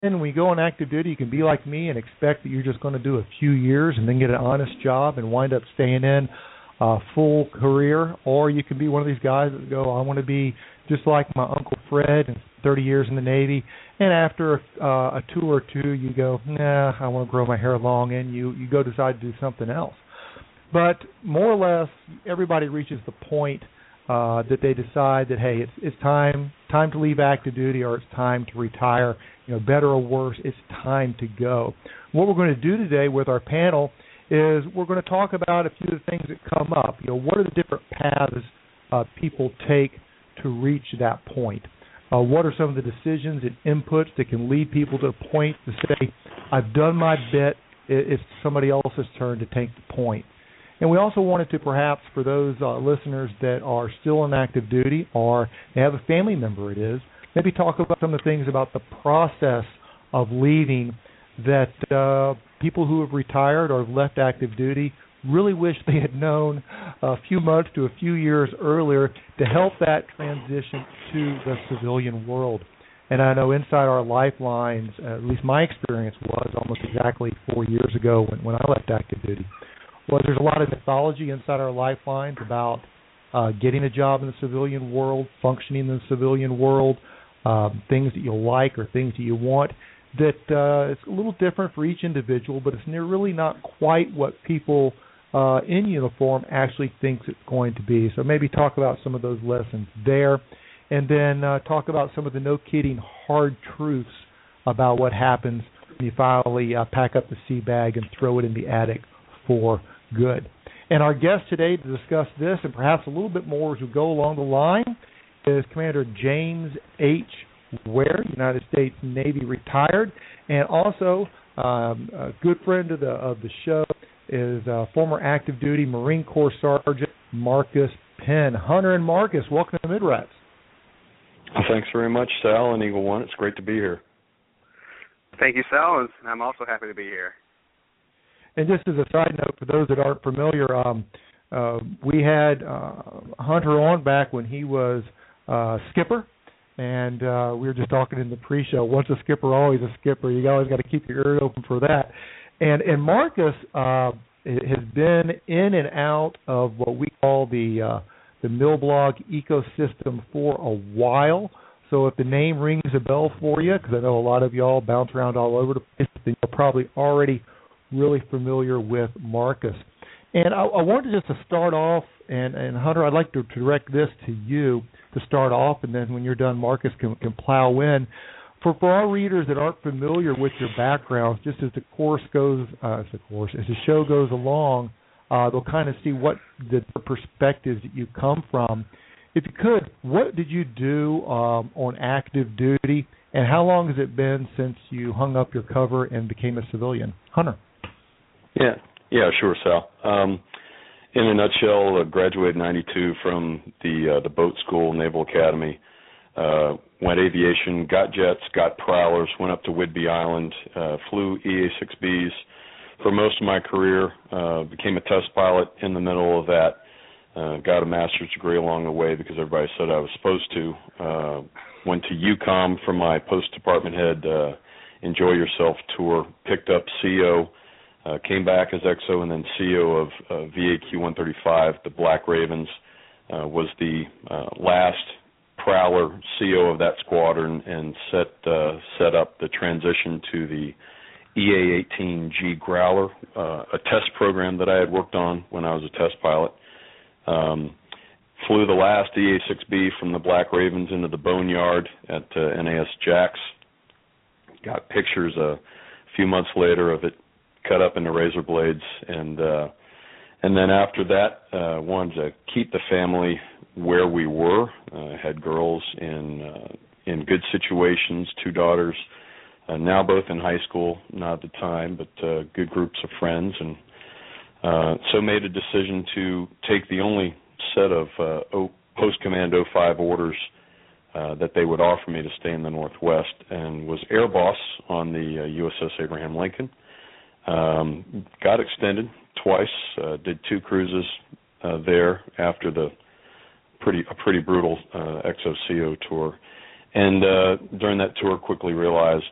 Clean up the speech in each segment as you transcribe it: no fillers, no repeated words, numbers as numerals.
And when you go on active duty, you can be like me and expect that you're just going to do a few years and then get an honest job and wind up staying in a full career. Or you can be one of these guys that go, I want to be just like my Uncle Fred, and 30 years in the Navy. And after a tour or two, you go, nah, I want to grow my hair long, and you go decide to do something else. But more or less, everybody reaches the point that they decide that, hey, it's time to leave active duty, or it's time to retire. Better or worse, it's time to go. What we're going to do today with our panel is we're going to talk about a few of the things that come up. What are the different paths people take to reach that point? What are some of the decisions and inputs that can lead people to a point to say, I've done my bit, it's somebody else's turn to take the point. And we also wanted to, perhaps, for those listeners that are still in active duty or they have a family member it is, maybe talk about some of the things about the process of leaving that people who have retired or have left active duty really wish they had known a few months to a few years earlier to help that transition to the civilian world. And I know inside our lifelines, at least my experience was almost exactly 4 years ago when I left active duty. Well, there's a lot of mythology inside our lifelines about getting a job in the civilian world, functioning in the civilian world, things that you like or things that you want, that it's a little different for each individual, but it's really not quite what people in uniform actually thinks it's going to be. So maybe talk about some of those lessons there, and then talk about some of the no-kidding hard truths about what happens when you finally pack up the sea bag and throw it in the attic for good. And our guest today to discuss this and perhaps a little bit more as we go along the line is Commander James H. Ware, United States Navy retired, and also a good friend of the show is former active duty Marine Corps Sergeant Marcus Penn. Hunter and Marcus, welcome to MidRats. Thanks very much, Sal and Eagle One. It's great to be here. Thank you, Sal, and I'm also happy to be here. And just as a side note, for those that aren't familiar, we had Hunter on back when he was skipper, and we were just talking in the pre-show. Once a skipper, always a skipper. You always got to keep your ear open for that. And Marcus has been in and out of what we call the Milblog ecosystem for a while. So if the name rings a bell for you, because I know a lot of y'all bounce around all over the place, then you're probably already really familiar with Marcus. And I wanted just to start off, and Hunter, I'd like to direct this to you to start off, and then when you're done, Marcus can plow in. For our readers that aren't familiar with your background, just as the show goes along, they'll kind of see what the perspectives that you come from. If you could, what did you do on active duty, and how long has it been since you hung up your cover and became a civilian? Hunter. Yeah, sure, Sal. In a nutshell, I graduated in '92 from the boat school, Naval Academy. Went aviation, got jets, got prowlers, went up to Whidbey Island, flew EA-6Bs for most of my career, became a test pilot in the middle of that, got a master's degree along the way because everybody said I was supposed to. Went to UCOM for my post-department head Enjoy Yourself tour, picked up CO, came back as XO and then CO of VAQ-135, the Black Ravens, was the last Prowler CO of that squadron, and set up the transition to the EA-18G Growler, a test program that I had worked on when I was a test pilot. Flew the last EA-6B from the Black Ravens into the Boneyard at NAS Jax. Got pictures a few months later of it cut up into razor blades, and then after that, wanted to keep the family where we were. Had girls in good situations, 2 daughters, now both in high school, not at the time, but good groups of friends, and so made a decision to take the only set of post-command 05 orders that they would offer me to stay in the Northwest, and was air boss on the USS Abraham Lincoln. Got extended twice, did 2 cruises there after a pretty brutal XOCO tour, and during that tour quickly realized that,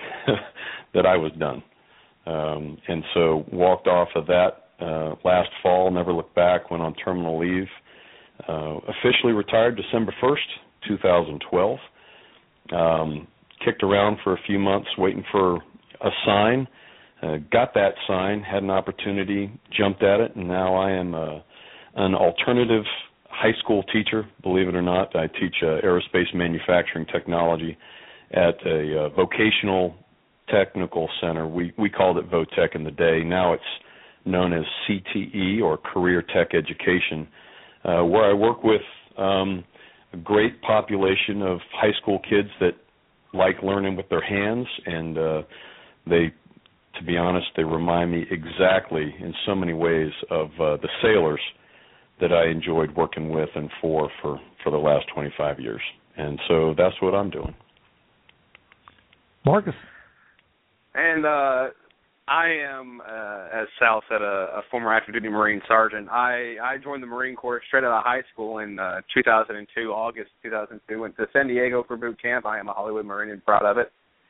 that I was done. And so walked off of that last fall, never looked back, went on terminal leave, officially retired December 1st, 2012. Kicked around for a few months waiting for a sign, got that sign, had an opportunity, jumped at it, and now I am an alternative high school teacher, believe it or not. I teach aerospace manufacturing technology at a vocational technical center. We called it VOTEC in the day. Now it's known as CTE, or Career Tech Education, where I work with a great population of high school kids that like learning with their hands, and to be honest, they remind me exactly in so many ways of the sailors that I enjoyed working with and for the last 25 years. And so that's what I'm doing. Marcus. And I am, as Sal said, a former active duty Marine sergeant. I joined the Marine Corps straight out of high school in 2002, August 2002. Went to San Diego for boot camp. I am a Hollywood Marine and proud of it.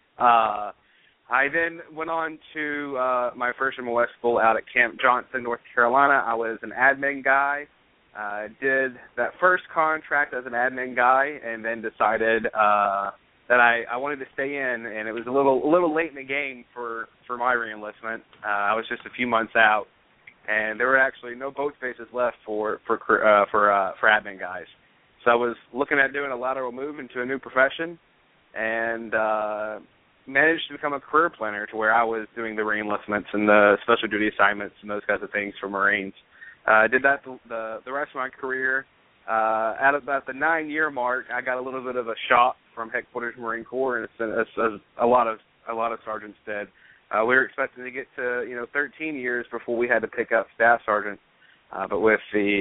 I then went on to my first MOS school out at Camp Johnson, North Carolina. I was an admin guy. Did that first contract as an admin guy, and then decided that I wanted to stay in, and it was a little late in the game for my reenlistment. I was just a few months out, and there were actually no boat spaces left for admin guys. So I was looking at doing a lateral move into a new profession, and managed to become a career planner to where I was doing the reenlistments and the special duty assignments and those kinds of things for Marines. Did that the rest of my career. At about the 9-year mark, I got a little bit of a shock from Headquarters Marine Corps, and as a lot of sergeants did. We were expecting to get to 13 years before we had to pick up staff sergeant, but with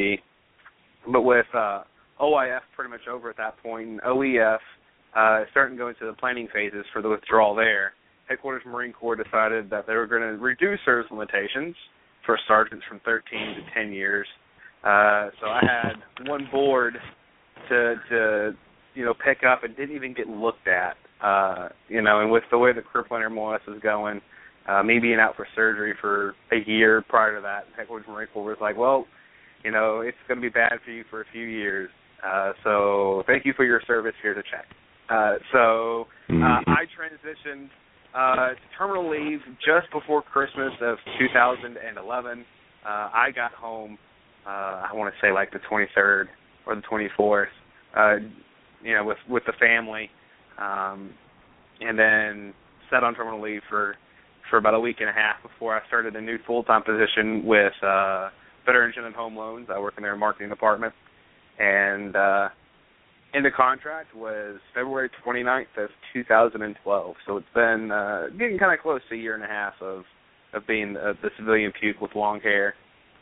OIF pretty much over at that point, and OEF starting to go into the planning phases for the withdrawal there, Headquarters Marine Corps decided that they were going to reduce service limitations for sergeants from 13 to 10 years. So I had one board to pick up and didn't even get looked at. And with the way the career planner MOS was going, me being out for surgery for a year prior to that, Headquarters Marine Corps was like, well, it's going to be bad for you for a few years. So thank you for your service. Here's a check. So I transitioned to terminal leave just before Christmas of 2011. I got home, I want to say like the 23rd or the 24th, with the family, and then sat on terminal leave for about a week and a half before I started a new full-time position with Veterans and Home Loans. I work in their marketing department, and in the contract was February 29th of 2012. So it's been getting kind of close to a year and a half of being the civilian puke with long hair.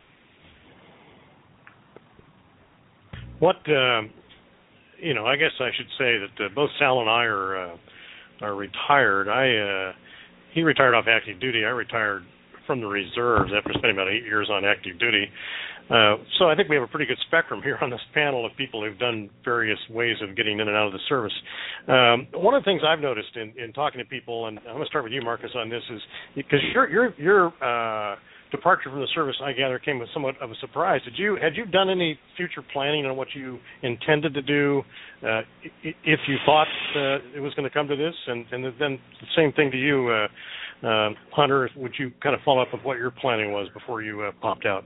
What, I guess I should say that both Sal and I are retired. He retired off active duty. I retired from the reserves after spending about 8 years on active duty. So I think we have a pretty good spectrum here on this panel of people who've done various ways of getting in and out of the service. One of the things I've noticed in talking to people, and I'm going to start with you, Marcus, on this, is because your departure from the service, I gather, came with somewhat of a surprise. Had you done any future planning on what you intended to do if you thought it was going to come to this? And then the same thing to you, Hunter. Would you kind of follow up with what your planning was before you popped out?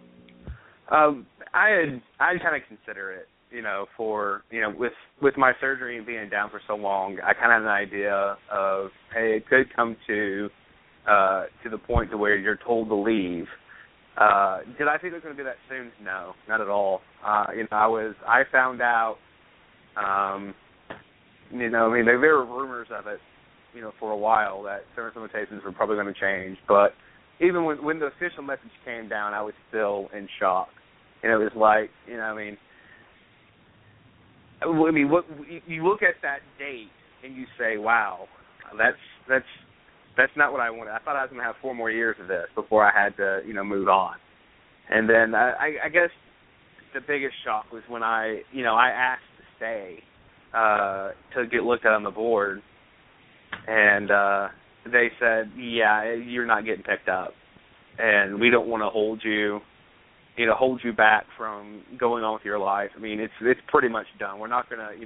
I'd kind of consider it, with my surgery and being down for so long, I kind of had an idea of, hey, it could come to the point to where you're told to leave. Did I think it was going to be that soon? No, not at all. I found out, there were rumors of it, for a while that service limitations were probably going to change, but even when the official message came down, I was still in shock. And it was like, what you look at that date and you say, wow, that's not what I wanted. I thought I was going to have 4 more years of this before I had to, move on. And then I guess the biggest shock was when I asked to stay to get looked at on the board, and they said, yeah, you're not getting picked up, and we don't want to hold you back from going on with your life. I mean, it's pretty much done. We're not gonna,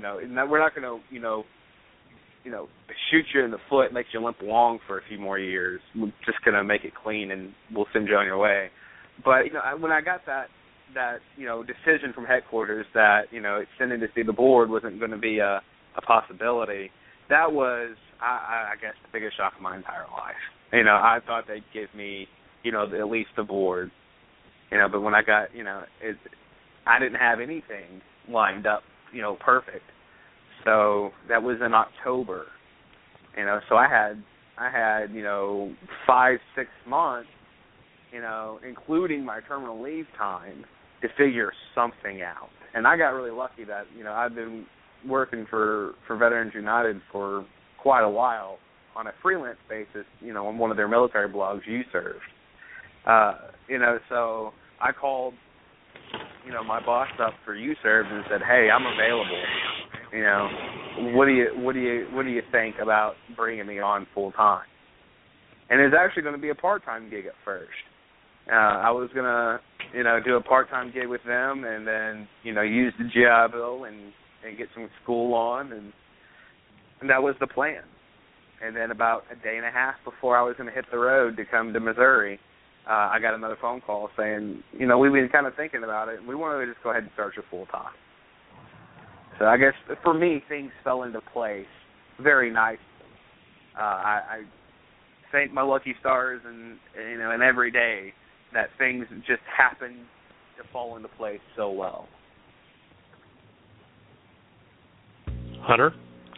shoot you in the foot, make you limp along for a few more years. We're just gonna make it clean, and we'll send you on your way. But when I got that decision from headquarters that extending to see the board wasn't going to be a possibility, that was I guess the biggest shock of my entire life. I thought they'd give me at least the board. But when I got, I didn't have anything lined up, perfect. So that was in October, so I had 5-6 months, including my terminal leave time to figure something out. And I got really lucky that, I've been working for Veterans United for quite a while on a freelance basis, on one of their military blogs, You Served. So I called, my boss up for You Served and said, hey, I'm available. What do you think about bringing me on full time? And it's actually going to be a part-time gig at first. I was going to, do a part-time gig with them and then, use the GI Bill and get some school on, and that was the plan. And then about a day and a half before I was going to hit the road to come to Missouri, I got another phone call saying, we've been kind of thinking about it, and we wanted to just go ahead and start you full-time. So I guess for me, things fell into place very nicely. I thank my lucky stars and every day that things just happen to fall into place so well. Hunter?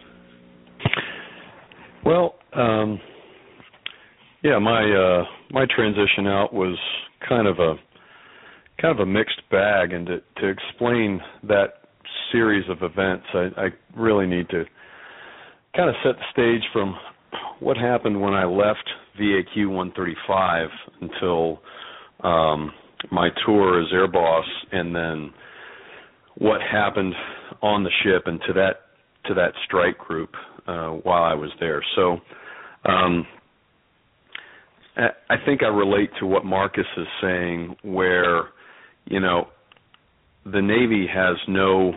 Well, my transition out was kind of a mixed bag, and to explain that series of events, I really need to kind of set the stage from what happened when I left VAQ 135 until my tour as air boss, and then what happened on the ship and to that strike group while I was there. So I think I relate to what Marcus is saying, where the Navy has no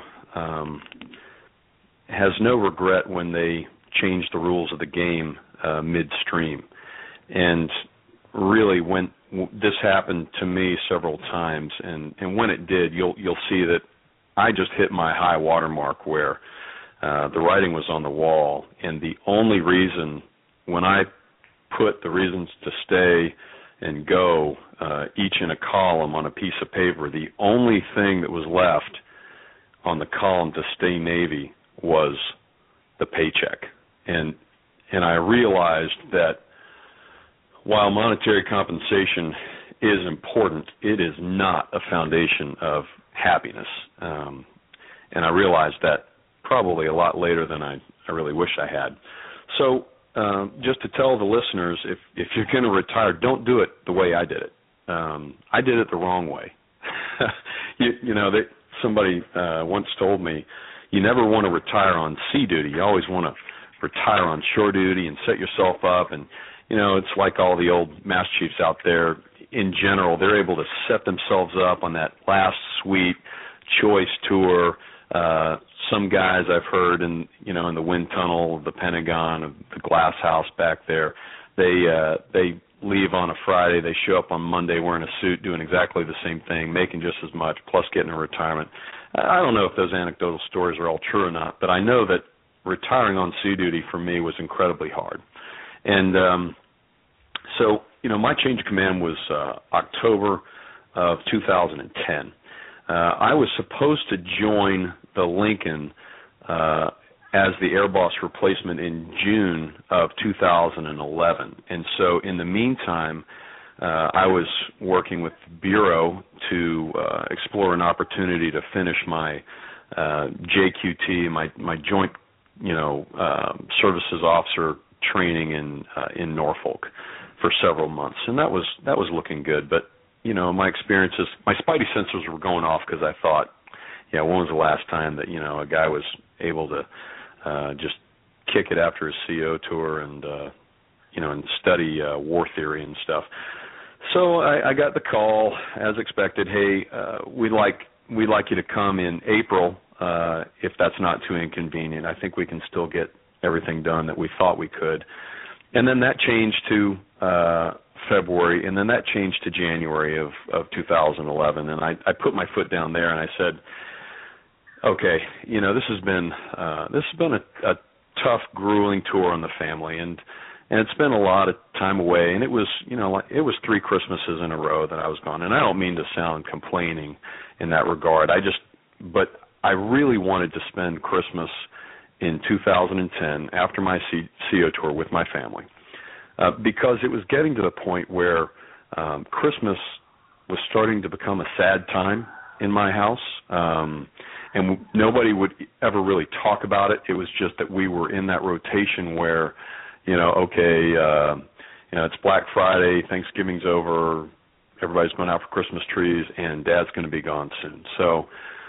regret when they change the rules of the game midstream. And really, when this happened to me several times, and when it did, you'll see that I just hit my high water mark where the writing was on the wall, and the only reason, when I put the reasons to stay and go each in a column on a piece of paper, the only thing that was left on the column to stay Navy was the paycheck. And I realized that while monetary compensation is important, it is not a foundation of happiness. And I realized that probably a lot later than I really wish I had. So just to tell the listeners, if you're going to retire, don't do it the way I did it. I did it the wrong way. Somebody once told me, you never want to retire on sea duty. You always want to retire on shore duty and set yourself up. And, it's like all the old mass chiefs out there. In general, they're able to set themselves up on that last sweet choice tour. Some guys I've heard in the wind tunnel of the Pentagon, of the glass house back there, they leave on a Friday, they show up on Monday wearing a suit, doing exactly the same thing, making just as much, plus getting a retirement. I don't know if those anecdotal stories are all true or not, but I know that retiring on sea duty for me was incredibly hard. And so my change of command was October of 2010. I was supposed to join the Lincoln as the Air Boss replacement in June of 2011. And so in the meantime, I was working with the Bureau to explore an opportunity to finish my JQT, my Joint Services Officer training in Norfolk for several months. And that was looking good. But, my experiences, my spidey sensors were going off because I thought, when was the last time that, a guy was able to just kick it after his CO tour and, and study war theory and stuff. So I got the call as expected. Hey, we'd like you to come in April if that's not too inconvenient. I think we can still get everything done that we thought we could. And then that changed to February, and then that changed to January of 2011. And I put my foot down there and I said, okay, this has been a tough, grueling tour on the family, and it's been a lot of time away. And it was, it was 3 Christmases in a row that I was gone. And I don't mean to sound complaining in that regard. But I really wanted to spend Christmas in 2010 after my CO tour with my family, because it was getting to the point where Christmas was starting to become a sad time in my house, and nobody would ever really talk about it. It was just that we were in that rotation where, it's Black Friday, Thanksgiving's over, everybody's going out for Christmas trees, and Dad's going to be gone soon. So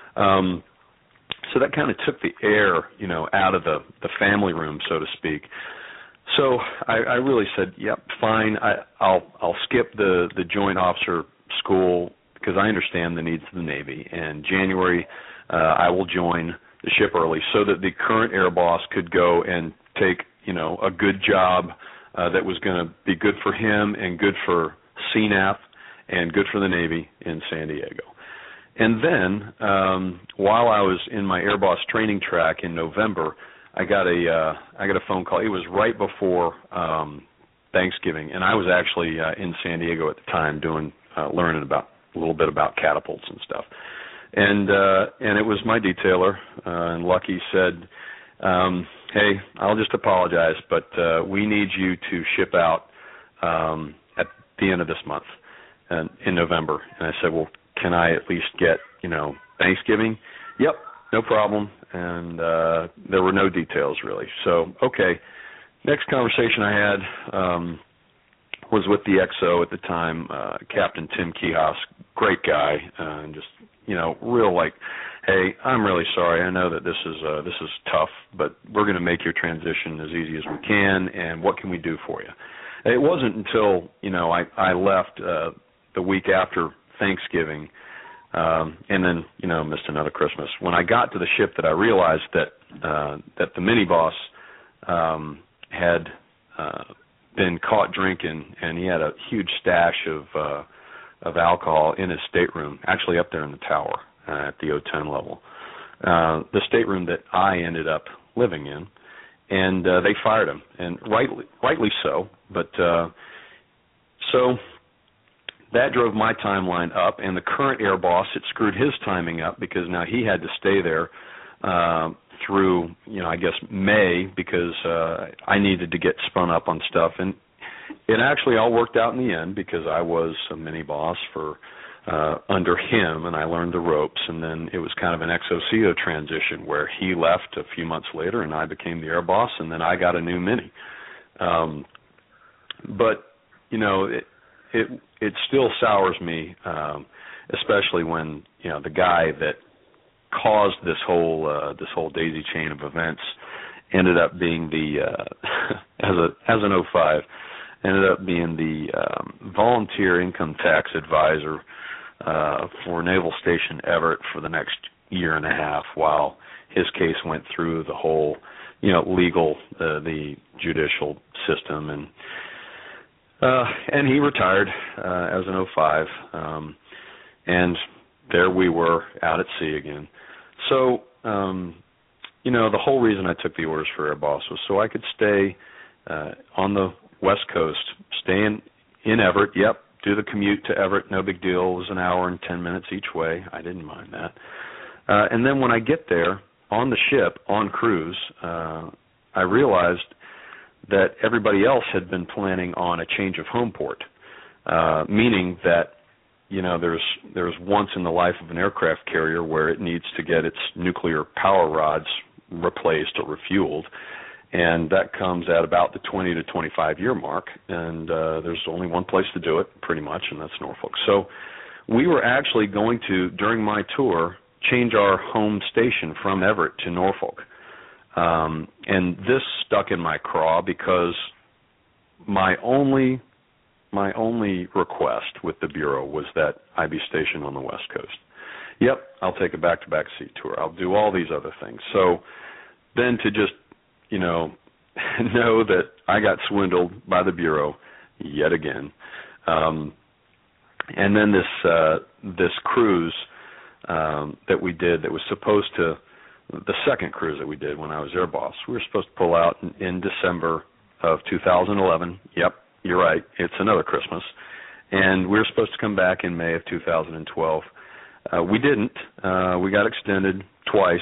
that kind of took the air, out of the family room, so to speak. So I really said, yep, fine. I'll skip the joint officer school because I understand the needs of the Navy. And January, I will join the ship early so that the current air boss could go and take, a good job that was going to be good for him and good for CNAF and good for the Navy in San Diego. And then, while I was in my Air Boss training track in November, I got a phone call. It was right before Thanksgiving, and I was actually in San Diego at the time learning about a little bit about catapults and stuff. And it was my detailer, and Lucky said, "Hey, I'll just apologize, but we need you to ship out at the end of this month, in November." And I said, "Well, can I at least get, Thanksgiving?" "Yep, no problem." And there were no details really. So, okay. Next conversation I had was with the XO at the time, Captain Tim Kihos, great guy, and just, real hey, I'm really sorry. I know that this is tough, but we're going to make your transition as easy as we can, and what can we do for you? It wasn't until, I left the week after Thanksgiving, and then, missed another Christmas. When I got to the ship that I realized that the mini boss had been caught drinking, and he had a huge stash of alcohol in his stateroom, actually up there in the tower at the O10 level, the stateroom that I ended up living in, and they fired him, and rightly so. But so that drove my timeline up, and the current air boss, it screwed his timing up because now he had to stay there through, I guess May, because I needed to get spun up on stuff. And it actually all worked out in the end because I was a mini boss for under him, and I learned the ropes. And then it was kind of an XOCO transition where he left a few months later, and I became the air boss, and then I got a new mini. But, it still sours me, especially when the guy that caused this whole daisy chain of events ended up being the as an 05 ended up being the volunteer income tax advisor for Naval Station Everett for the next year and a half while his case went through the whole legal the judicial system, and he retired as an 05, and there we were out at sea again. So, the whole reason I took the orders for Air Boss was so I could stay on the West Coast, stay in Everett. Yep, do the commute to Everett, no big deal. It was an hour and 10 minutes each way. I didn't mind that. And then when I get there on the ship, on cruise, I realized that everybody else had been planning on a change of home port, meaning that, there's once in the life of an aircraft carrier where it needs to get its nuclear power rods replaced or refueled, and that comes at about the 20 to 25 year mark, and there's only one place to do it, pretty much, and that's Norfolk. So we were actually going to, during my tour, change our home station from Everett to Norfolk. And this stuck in my craw because my only request with the Bureau was that I be stationed on the West Coast. Yep, I'll take a back-to-back seat tour. I'll do all these other things. So then to just, know that I got swindled by the Bureau yet again. And then this cruise that we did that was supposed to, the second cruise that we did when I was air boss, we were supposed to pull out in December of 2011. Yep, you're right. It's another Christmas. And we were supposed to come back in May of 2012. We didn't. We got extended twice.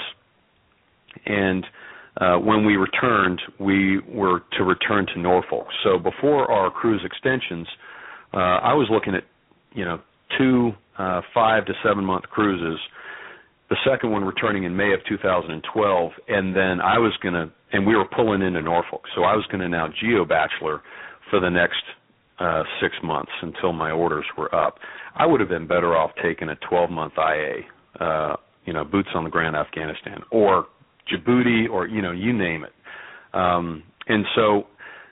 And when we returned, we were to return to Norfolk. So before our cruise extensions, I was looking at, 2 5 to 7 month cruises. The second one returning in May of 2012, and then and we were pulling into Norfolk, so I was going to now geo-bachelor for the next 6 months until my orders were up. I would have been better off taking a 12-month IA, boots on the ground Afghanistan, or Djibouti, or, you name it. And so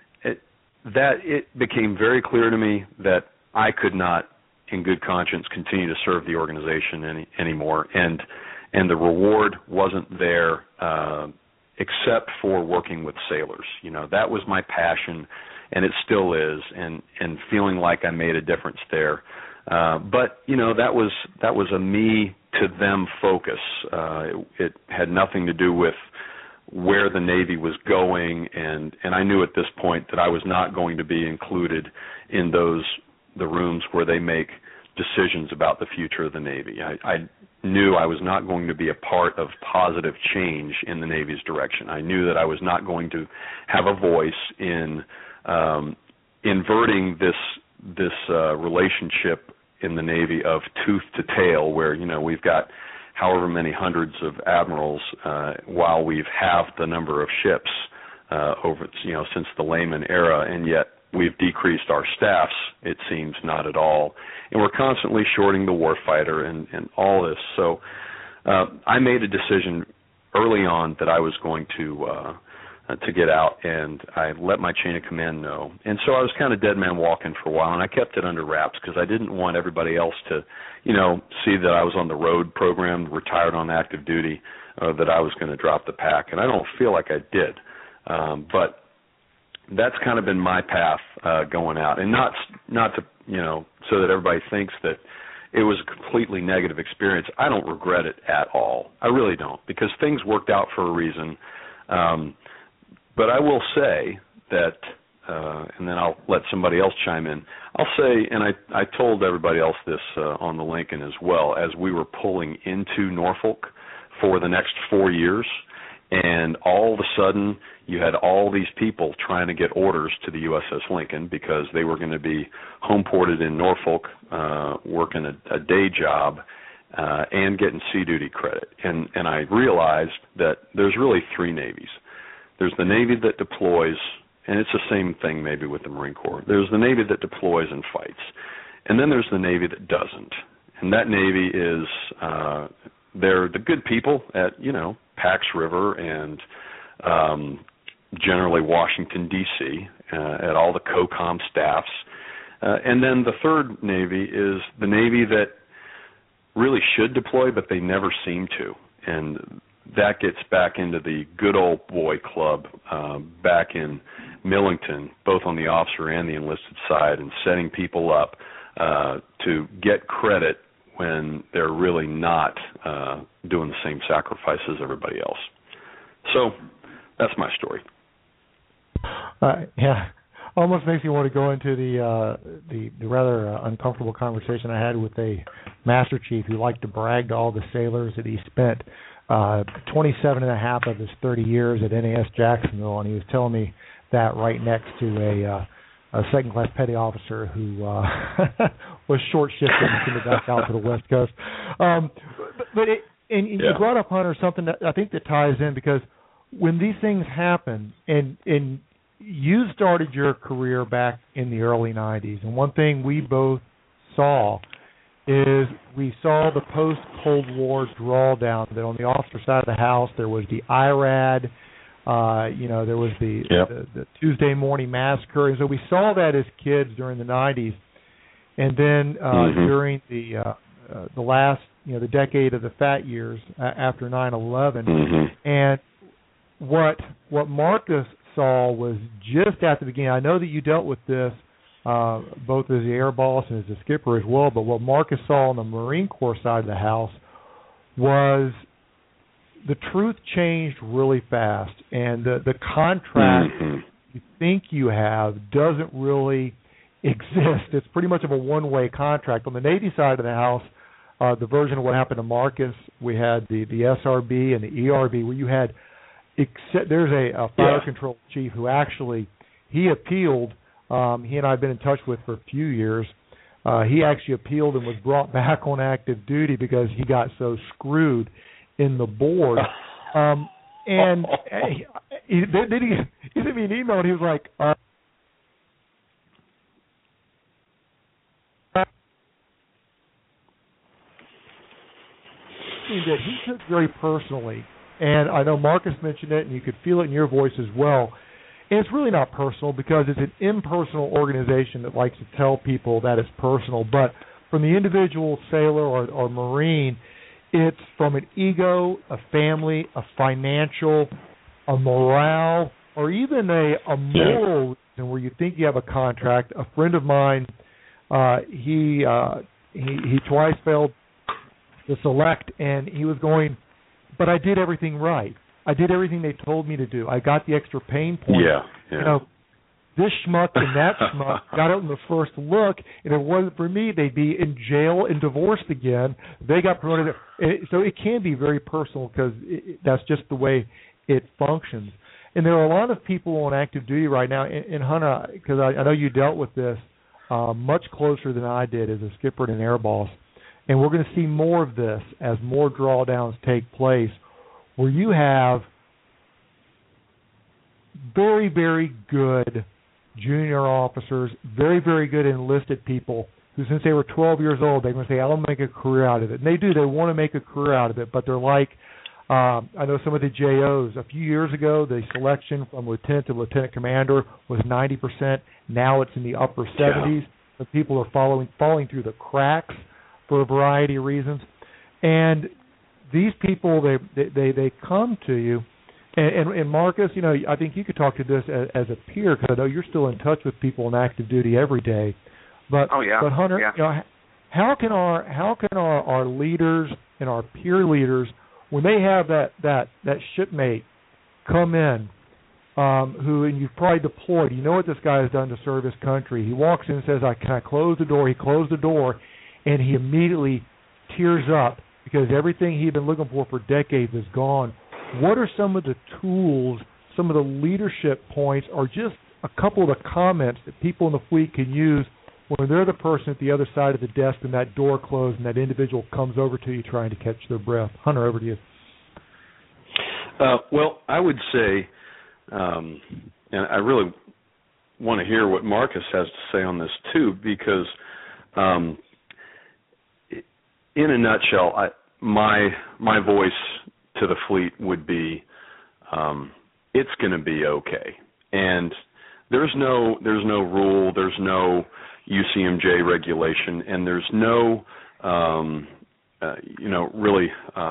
it became very clear to me that I could not, in good conscience, continue to serve the organization anymore, and the reward wasn't there except for working with sailors. That was my passion, and it still is, and feeling like I made a difference there. But that was a me to them focus. It had nothing to do with where the Navy was going, and I knew at this point that I was not going to be included in the rooms where they make decisions about the future of the Navy. I knew I was not going to be a part of positive change in the Navy's direction. I knew that I was not going to have a voice in inverting this relationship in the Navy of tooth to tail, where we've got however many hundreds of admirals while we've halved the number of ships over since the Lehman era, and yet we've decreased our staffs, it seems, not at all. And we're constantly shorting the warfighter and all this. So I made a decision early on that I was going to get out, and I let my chain of command know. And so I was kind of dead man walking for a while, and I kept it under wraps because I didn't want everybody else to, see that I was on the road program, retired on active duty, that I was going to drop the pack. And I don't feel like I did. But that's kind of been my path going out, and not to so that everybody thinks that it was a completely negative experience. I don't regret it at all. I really don't, because things worked out for a reason. But I will say that, and then I'll let somebody else chime in. I'll say, and I told everybody else this on the Lincoln as well, as we were pulling into Norfolk for the next 4 years. And all of a sudden, you had all these people trying to get orders to the USS Lincoln because they were going to be home ported in Norfolk, working a day job, and getting sea duty credit. And I realized that there's really three navies. There's the Navy that deploys, and it's the same thing maybe with the Marine Corps. There's the Navy that deploys and fights. And then there's the Navy that doesn't. And that Navy is, they're the good people at, Pax River and generally Washington, D.C., at all the COCOM staffs. And then the third Navy is the Navy that really should deploy, but they never seem to. And that gets back into the good old boy club back in Millington, both on the officer and the enlisted side, and setting people up to get credit when they're really not doing the same sacrifice as everybody else. So that's my story. Yeah, almost makes me want to go into the rather uncomfortable conversation I had with a master chief who liked to brag to all the sailors that he spent 27 and a half of his 30 years at NAS Jacksonville, and he was telling me that right next to a second-class petty officer who was short-shifted and came back out to the West Coast. You brought up, Hunter, something that I think that ties in, because when these things happen, and you started your career back in the early 90s, and one thing we both saw is we saw the post-Cold War drawdown, that on the officer side of the house there was the IRAD, There was the Tuesday morning massacre, and so we saw that as kids during the 90s, and then during the last, the decade of the fat years after 9/11, and what Marcus saw was just at the beginning. I know that you dealt with this both as the air boss and as a skipper as well, but what Marcus saw on the Marine Corps side of the house was the truth changed really fast, and the contract you think you have doesn't really exist. It's pretty much of a one-way contract. On the Navy side of the house, the version of what happened to Marcus, we had the SRB and the ERB, where you had, there's a fire control chief who actually, he appealed. He and I have been in touch with for a few years. He actually appealed and was brought back on active duty because he got so screwed in the board. And he sent me an email, and he was like, that he took very personally, and I know Marcus mentioned it, and you could feel it in your voice as well. And it's really not personal because it's an impersonal organization that likes to tell people that it's personal. But from the individual sailor or Marine, it's from an ego, a family, a financial, a morale, or even a moral reason where you think you have a contract. A friend of mine, he twice failed to select, and he was going, but I did everything right. I did everything they told me to do. I got the extra pain point. This schmuck and that schmuck got out in the first look, and if it wasn't for me, they'd be in jail and divorced again. They got promoted. So it can be very personal because that's just the way it functions. And there are a lot of people on active duty right now, and Hunter, because I know you dealt with this much closer than I did as a skipper and an air boss, and we're going to see more of this as more drawdowns take place, where you have very, very good junior officers, very, very good enlisted people who, since they were 12 years old, they're going to say, I'll make a career out of it. And they do. They want to make a career out of it, but they're like, I know some of the JOs. A few years ago, the selection from lieutenant to lieutenant commander was 90%. Now it's in the upper 70s. The people are falling through the cracks for a variety of reasons. And these people, they come to you. And Marcus, I think you could talk to this as a peer, because I know you're still in touch with people on active duty every day. But Hunter, how can our leaders and our peer leaders, when they have that shipmate come in, who, and you've probably deployed, you know what this guy has done to serve his country. He walks in and says, can I close the door? He closed the door, and he immediately tears up because everything he'd been looking for decades is gone. What are some of the tools, some of the leadership points, or just a couple of the comments that people in the fleet can use when they're the person at the other side of the desk and that door closed and that individual comes over to you trying to catch their breath? Hunter, over to you. Well, I would say, and I really want to hear what Marcus has to say on this too, because in a nutshell, my voice to the fleet would be, it's going to be okay. And there's no rule, there's no UCMJ regulation, and there's no, really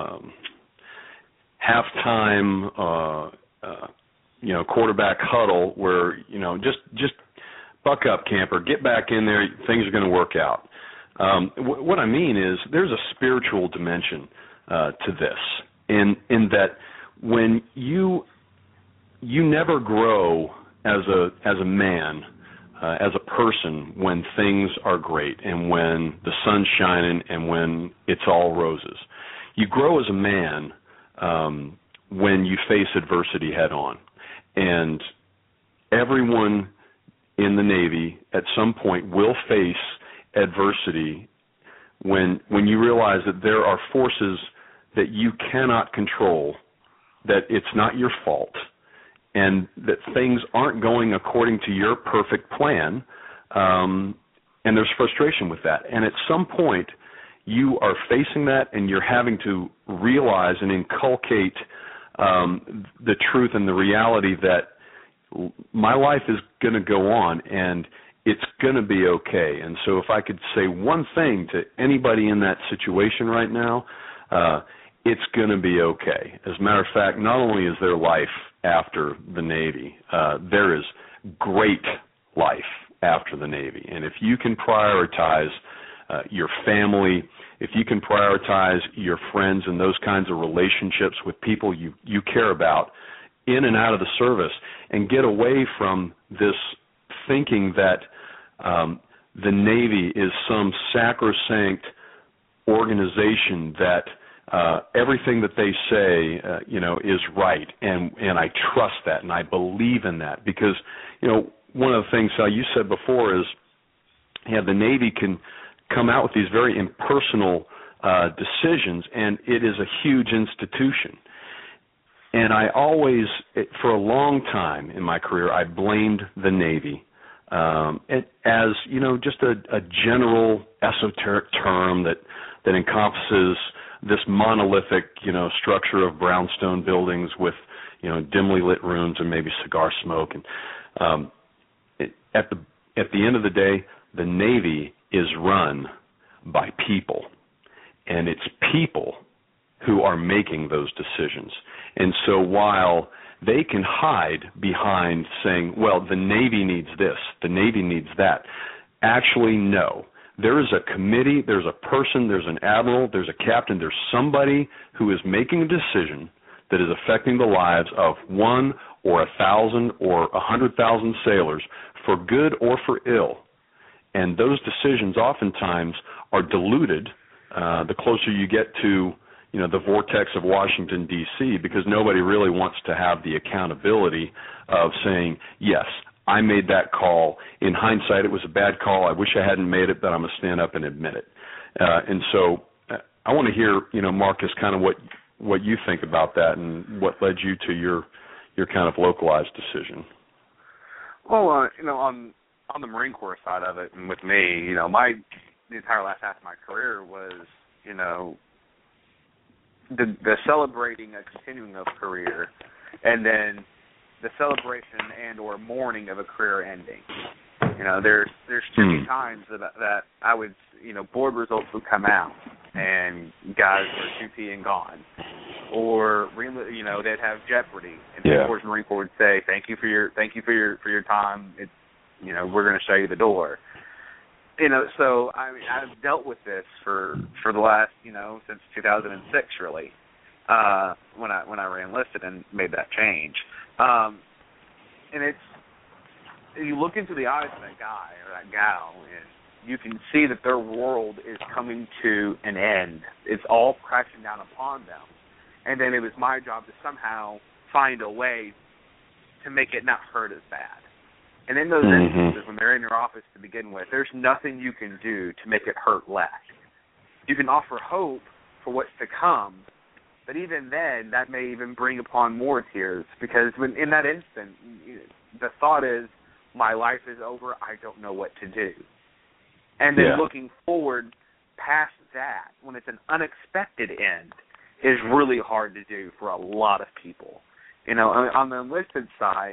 halftime, quarterback huddle where, just buck up, camper, get back in there, things are going to work out. What I mean is there's a spiritual dimension to this. In that when you never grow as a man, as a person, when things are great and when the sun's shining and when it's all roses. You grow as a man when you face adversity head on. And everyone in the Navy at some point will face adversity when you realize that there are forces that you cannot control, that it's not your fault, and that things aren't going according to your perfect plan, and there's frustration with that. And at some point, you are facing that, and you're having to realize and inculcate the truth and the reality that my life is going to go on and it's going to be okay. And so if I could say one thing to anybody in that situation right now, it's going to be okay. As a matter of fact, not only is there life after the Navy, there is great life after the Navy. And if you can prioritize your family, if you can prioritize your friends and those kinds of relationships with people you care about in and out of the service, and get away from this thinking that the Navy is some sacrosanct organization that everything that they say, is right, and I trust that, and I believe in that, because, one of the things you said before is, the Navy can come out with these very impersonal decisions, and it is a huge institution. And I always, for a long time in my career, I blamed the Navy as, just a general esoteric term that encompasses this monolithic, structure of brownstone buildings with, dimly lit rooms and maybe cigar smoke. And at the end of the day, the Navy is run by people, and it's people who are making those decisions. And so while they can hide behind saying, well, the Navy needs this, the Navy needs that, actually, no. There is a committee, there's a person, there's an admiral, there's a captain, there's somebody who is making a decision that is affecting the lives of 1 or 1,000 or 100,000 sailors for good or for ill. And those decisions oftentimes are diluted the closer you get to, the vortex of Washington, D.C., because nobody really wants to have the accountability of saying, yes, I made that call. In hindsight, it was a bad call. I wish I hadn't made it, but I'm going to stand up and admit it. And so I want to hear, Marcus, kind of what you think about that and what led you to your kind of localized decision. Well, on the Marine Corps side of it, and with me, the entire last half of my career was, the celebrating a continuing of career, and then the celebration and or mourning of a career ending. There's too many times that I would, board results would come out and guys were 2P and gone, or they'd have jeopardy, and the Marine Corps would say, thank you for your time. It's, we're going to show you the door. So I've dealt with this for the last, since 2006 really, when I re-enlisted and made that change. And it's, you look into the eyes of that guy or that gal, and you can see that their world is coming to an end. It's all crashing down upon them. And then it was my job to somehow find a way to make it not hurt as bad. And in those instances, when they're in your office to begin with, there's nothing you can do to make it hurt less. You can offer hope for what's to come, but even then, that may even bring upon more tears, because when in that instant, the thought is, my life is over, I don't know what to do. And then looking forward past that, when it's an unexpected end, is really hard to do for a lot of people. On the enlisted side,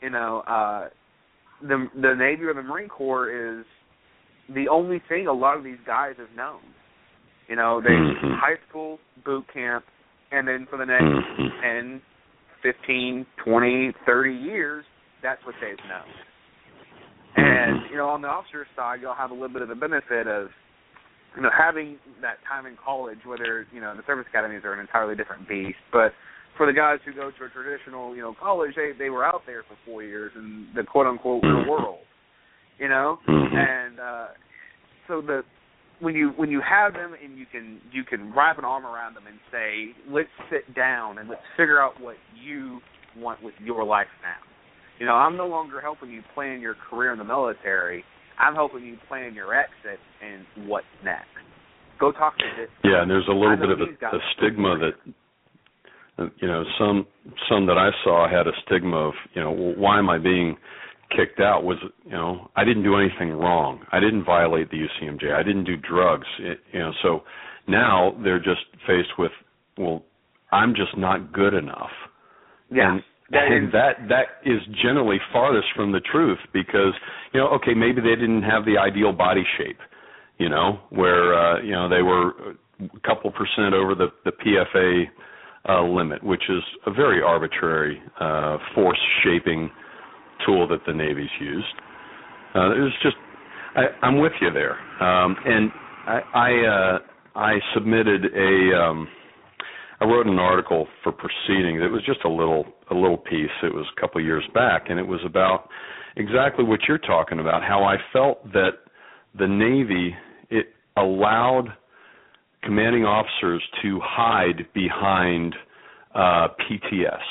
the Navy or the Marine Corps is the only thing a lot of these guys have known. They high school, boot camp, and then for the next 10, 15, 20, 30 years, that's what they've known. And, on the officer side, you'll have a little bit of the benefit of, having that time in college, whether, the service academies are an entirely different beast, but for the guys who go to a traditional, college, they were out there for 4 years in the quote-unquote real world, and so when you have them and you can wrap an arm around them and say, let's sit down and let's figure out what you want with your life now. I'm no longer helping you plan your career in the military. I'm helping you plan your exit and what's next. Go talk to this. Yeah, and there's a little bit of a stigma that, some that I saw had a stigma of, why am I being kicked out? Was, I didn't do anything wrong. I didn't violate the UCMJ. I didn't do drugs. So now they're just faced with, well, I'm just not good enough. Yeah. And that is generally farthest from the truth because, okay, maybe they didn't have the ideal body shape, where, they were a couple percent over the PFA limit, which is a very arbitrary force shaping tool that the Navy's used. It was just, I'm with you there. And I submitted I wrote an article for Proceedings. It was just a little piece. It was a couple of years back, and it was about exactly what you're talking about, how I felt that the Navy, it allowed commanding officers to hide behind PTS,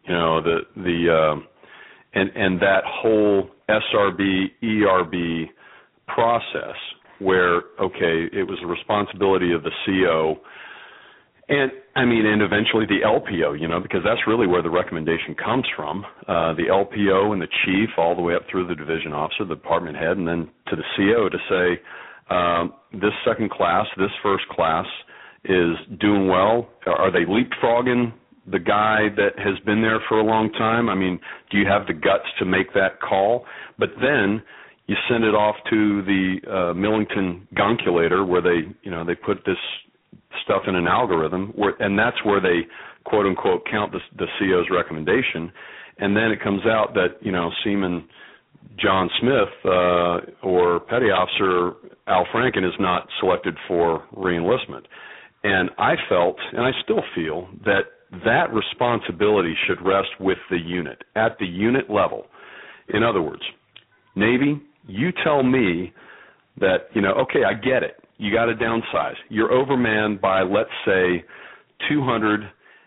and that whole SRB, ERB process where, okay, it was the responsibility of the CO and eventually the LPO, because that's really where the recommendation comes from, the LPO and the chief all the way up through the division officer, the department head, and then to the CO to say, this second class, this first class is doing well. Are they leapfrogging the guy that has been there for a long time? Do you have the guts to make that call? But then you send it off to the Millington Gunculator where they put this stuff in an algorithm, and that's where they, quote unquote, count the CO's recommendation, and then it comes out that Seaman John Smith or Petty Officer Al Franken is not selected for reenlistment. And I felt, and I still feel, that responsibility should rest with the unit, at the unit level. In other words, Navy, you tell me that, okay, I get it. You got to downsize. You're overmanned by, let's say, 200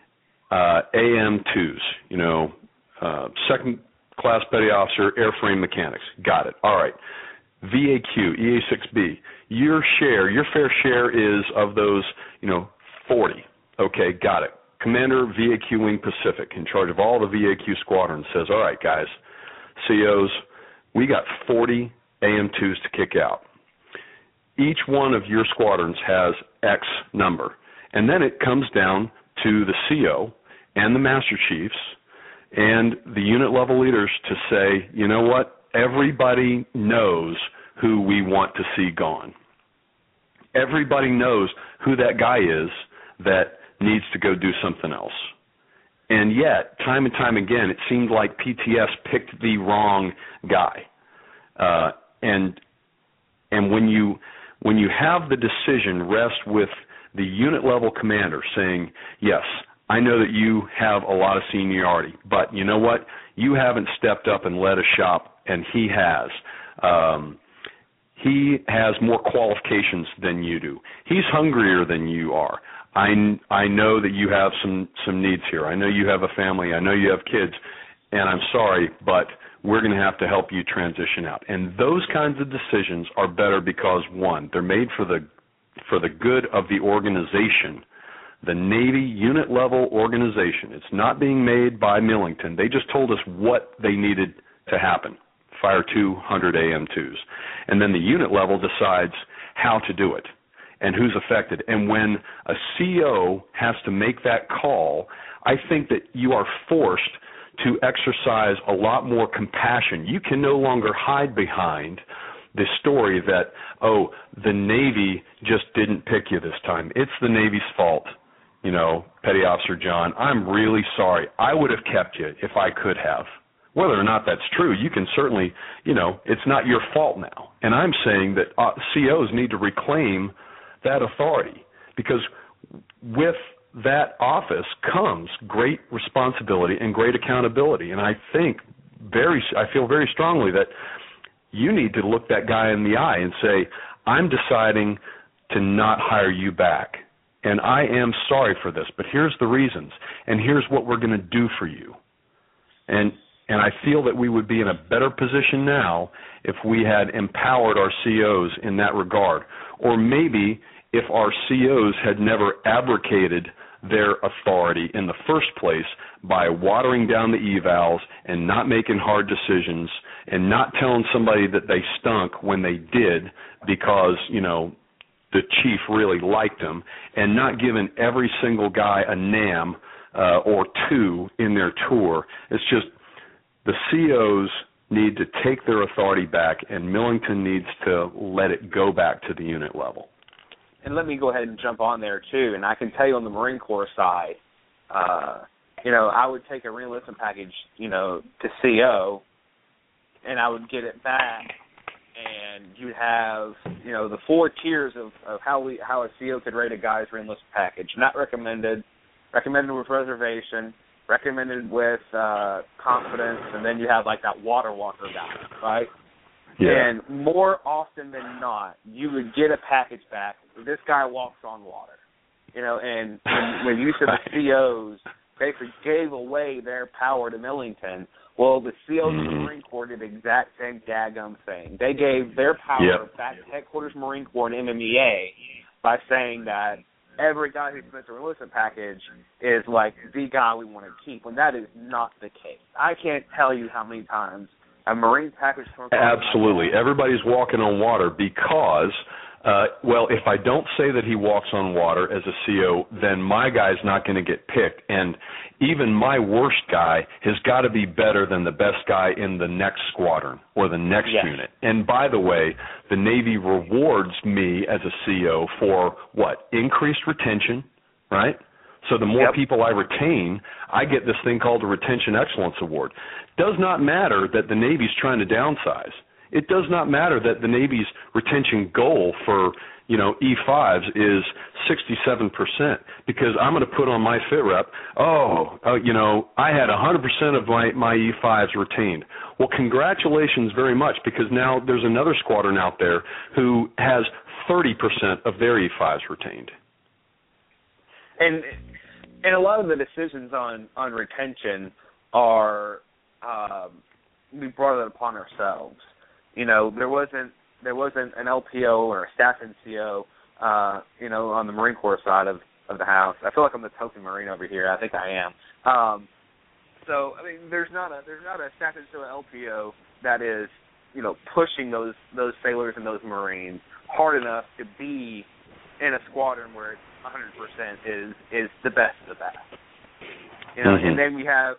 AM2s, second class petty officer, airframe mechanics. Got it. All right. VAQ, EA6B. Your fair share is of those, 40. Okay, got it. Commander, VAQ Wing Pacific, in charge of all the VAQ squadrons, says, all right, guys, COs, we got 40 AM2s to kick out. Each one of your squadrons has X number. And then it comes down to the CO and the master chiefs and the unit level leaders to say, you know what, everybody knows who we want to see gone. Everybody knows who that guy is that needs to go do something else. And yet, time and time again, it seemed like PTS picked the wrong guy. And when you have the decision rest with the unit level commander saying, yes, I know that you have a lot of seniority, but you know what? You haven't stepped up and led a shop, and he has. He has more qualifications than you do. He's hungrier than you are. I know that you have some needs here. I know you have a family. I know you have kids, and I'm sorry, but we're going to have to help you transition out. And those kinds of decisions are better because, one, they're made for the good of the organization, the Navy unit-level organization. It's not being made by Millington. They just told us what they needed to happen, fire 200 AM2s. And then the unit level decides how to do it and who's affected. And when a CO has to make that call, I think that you are forced to exercise a lot more compassion. You can no longer hide behind the story that, oh, the Navy just didn't pick you this time. It's the Navy's fault, Petty Officer John. I'm really sorry. I would have kept you if I could have. Whether or not that's true, you can certainly, it's not your fault now. And I'm saying that COs need to reclaim that authority because with that office comes great responsibility and great accountability. And I feel very strongly that you need to look that guy in the eye and say, I'm deciding to not hire you back. And I am sorry for this, but here's the reasons. And here's what we're going to do for you. And I feel that we would be in a better position now if we had empowered our COs in that regard. Or maybe if our COs had never abdicated their authority in the first place by watering down the evals and not making hard decisions and not telling somebody that they stunk when they did because, the chief really liked him, and not giving every single guy a NAM or two in their tour. It's just the COs need to take their authority back, and Millington needs to let it go back to the unit level. And let me go ahead and jump on there, too. And I can tell you on the Marine Corps side, I would take a reenlistment package, to CO, and I would get it back, and you'd have, the 4 tiers of how a CO could rate a guy's reenlistment package. Not recommended, recommended with reservation, recommended with confidence, and then you have like that water walker guy, right? Yeah. And more often than not, you would get a package back. This guy walks on water, and when you said the COs basically gave away their power to Millington, well, the COs of the Marine Corps did the exact same daggum thing. They gave their power back to Headquarters Marine Corps and MMEA by saying that every guy who submits a reenlistment package is like the guy we want to keep, when that is not the case. I can't tell you how many times a Marine package... Absolutely. Everybody's walking on water because, if I don't say that he walks on water as a CO, then my guy's not going to get picked. And even my worst guy has got to be better than the best guy in the next squadron or the next unit. And by the way, the Navy rewards me as a CO for what? Increased retention, right? So the more people I retain, I get this thing called the Retention Excellence Award. Does not matter that the Navy's trying to downsize. It does not matter that the Navy's retention goal for, E5s is 67%, because I'm going to put on my fit rep, I had 100% of my E5s retained. Well, congratulations very much, because now there's another squadron out there who has 30% of their E5s retained. And a lot of the decisions on retention are we brought it upon ourselves. There wasn't an LPO or a staff NCO, on the Marine Corps side of the house. I feel like I'm the token Marine over here. I think I am. There's not a staff NCO LPO that is, pushing those sailors and those Marines hard enough to be in a squadron where it's 100% is the best of the best. And then you have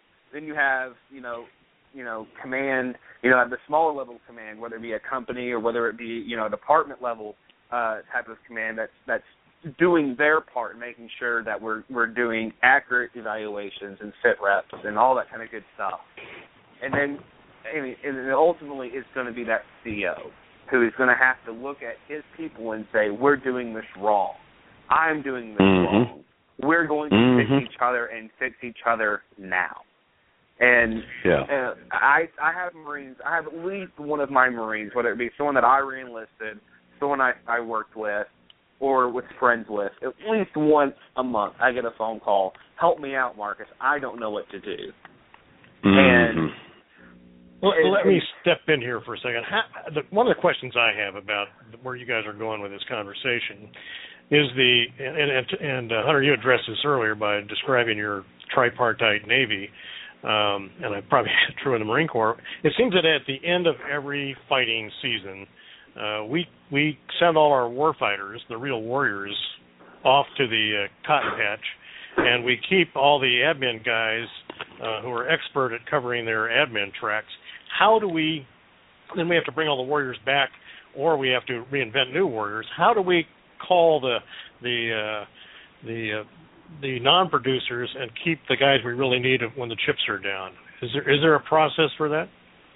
command, at the smaller level of command, whether it be a company or whether it be, a department level type of command that's doing their part, making sure that we're doing accurate evaluations and fit reps and all that kind of good stuff. And then, and ultimately, it's going to be that CO who is going to have to look at his people and say, we're doing this wrong. I'm doing this wrong. We're going to fix each other and fix each other now. And I have Marines. I have at least one of my Marines, whether it be someone that I re-enlisted, someone I worked with, or was friends with, at least once a month I get a phone call, help me out, Marcus. I don't know what to do. And let me step in here for a second. One of the questions I have about where you guys are going with this conversation is and Hunter, you addressed this earlier by describing your tripartite Navy, and I probably true in the Marine Corps. It seems that at the end of every fighting season, we send all our warfighters, the real warriors, off to the cotton patch, and we keep all the admin guys who are expert at covering their admin tracks. Then we have to bring all the warriors back, or we have to reinvent new warriors. How do we call the non-producers and keep the guys we really need when the chips are down? Is there a process for that?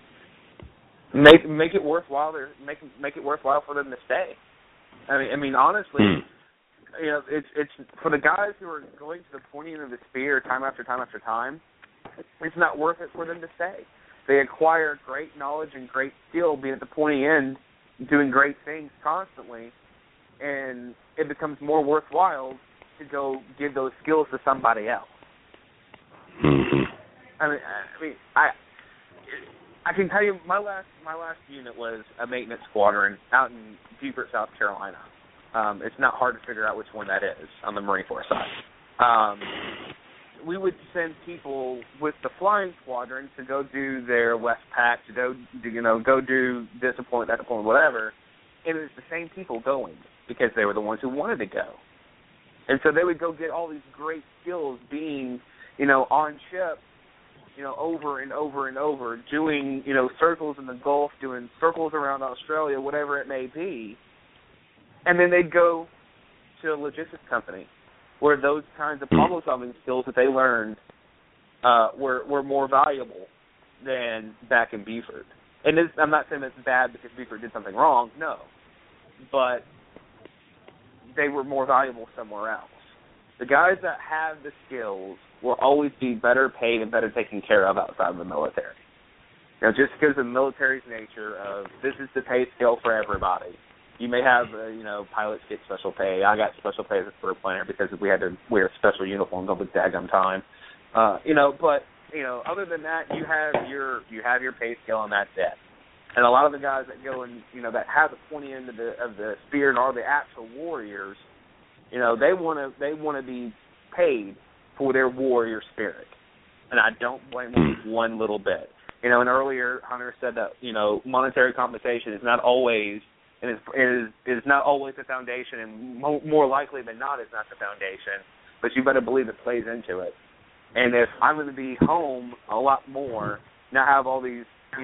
Make it worthwhile. Make it worthwhile for them to stay. I mean, honestly, it's for the guys who are going to the pointy end of the spear time after time after time. It's not worth it for them to stay. They acquire great knowledge and great skill being at the pointy end, doing great things constantly, and it becomes more worthwhile to go give those skills to somebody else. I can tell you, my last unit was a maintenance squadron out in Beaufort, South Carolina. It's not hard to figure out which one that is on the Marine Corps side. We would send people with the flying squadron to go do their West Pack, to go do this appointment, that appointment, whatever, and it was the same people going. because they were the ones who wanted to go. And so they would go get all these great skills being, on ship, over and over and over, doing, circles in the Gulf, doing circles around Australia, whatever it may be. And then they'd go to a logistics company where those kinds of problem-solving skills that they learned were more valuable than back in Beaufort. And I'm not saying it's bad because Beaufort did something wrong, no. But they were more valuable somewhere else. The guys that have the skills will always be better paid and better taken care of outside of the military. Just because of the military's nature of this is the pay scale for everybody. You may have, pilots get special pay. I got special pay as a third planner because we had to wear special uniforms all the daggum time. But other than that, you have your pay scale and that's it. And a lot of the guys that go and that have the pointy end of the spear and are the actual warriors, they want to be paid for their warrior spirit, and I don't blame them one little bit. And earlier Hunter said that monetary compensation is not always and is not always the foundation, and more likely than not is not the foundation. But you better believe it plays into it. And if I'm going to be home a lot more, not have all these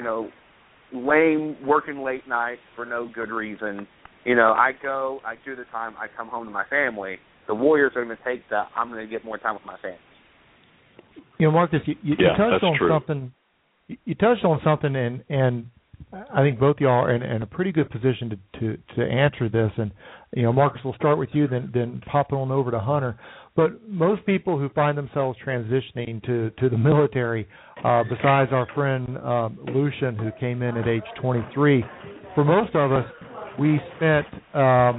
lame working late nights for no good reason. I go, I do the time, I come home to my family. The Warriors are going to take that. I'm going to get more time with my family. Marcus, you touched on something. You touched on something, and I think both of y'all are in a pretty good position to answer this. And Marcus, we'll start with you, then pop on over to Hunter. But most people who find themselves transitioning to the military, besides our friend Lucian, who came in at age 23, for most of us, we spent the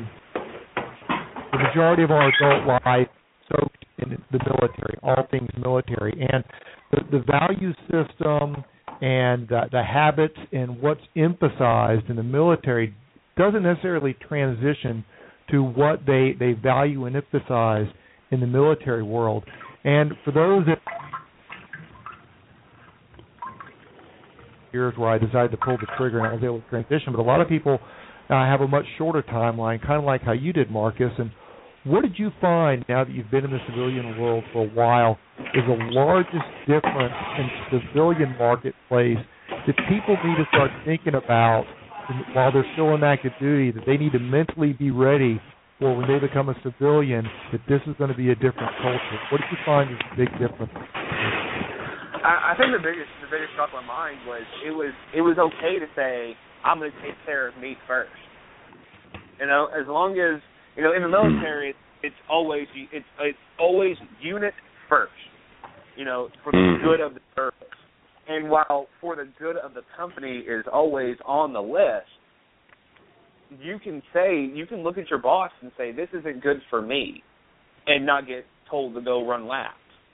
majority of our adult life soaked in the military, all things military. And the value system and the habits and what's emphasized in the military doesn't necessarily transition to what they value and emphasize in the military world. And for those that years where I decided to pull the trigger and I was able to transition, but a lot of people have a much shorter timeline, kind of like how you did, Marcus. And what did you find, now that you've been in the civilian world for a while, is the largest difference in the civilian marketplace that people need to start thinking about while they're still in active duty, that they need to mentally be ready for when they become a civilian, that this is going to be a different culture? What did you find is the big difference? I think the biggest shock of my mind was it was okay to say, I'm going to take care of me first. As long as in the military, it's always unit first. For the good of the service. And while for the good of the company is always on the list, you can look at your boss and say, this isn't good for me, and not get told to go run laps.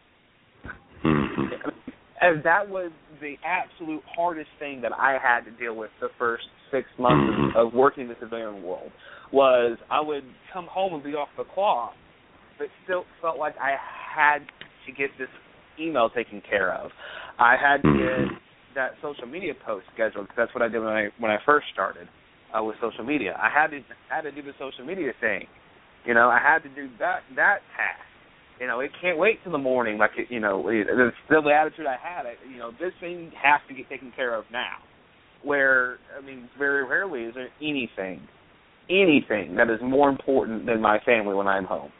And that was the absolute hardest thing that I had to deal with the first 6 months of working in the civilian world. Was I would come home and be off the clock, but still felt like I had to get this email taken care of. I had to get that social media post scheduled, because that's what I did when I first started with social media. I had to do the social media thing. I had to do that task. It can't wait till the morning. Like it's still the attitude I had. This thing has to get taken care of now. Where very rarely is there anything that is more important than my family when I'm home.